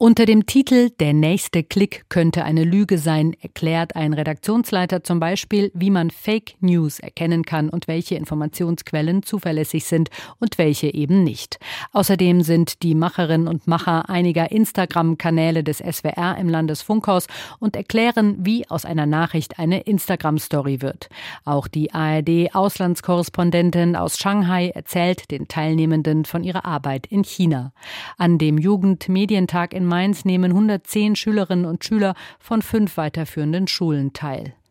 Unter dem Titel »Der nächste Klick könnte eine Lüge sein« erklärt ein Redaktionsleiter zum Beispiel, wie man Fake News erkennen kann und welche Informationsquellen zuverlässig sind und welche eben nicht. Außerdem sind die Macherinnen und Macher einiger Instagram-Kanäle des SWR im Landesfunkhaus und erklären, wie aus einer Nachricht eine Instagram-Story wird. Auch die ARD-Auslandskorrespondentin aus Shanghai erzählt den Teilnehmenden von ihrer Arbeit in China. An dem Jugendmedientag in Mainz nehmen 110 Schülerinnen und Schüler von 5 weiterführenden Schulen teil.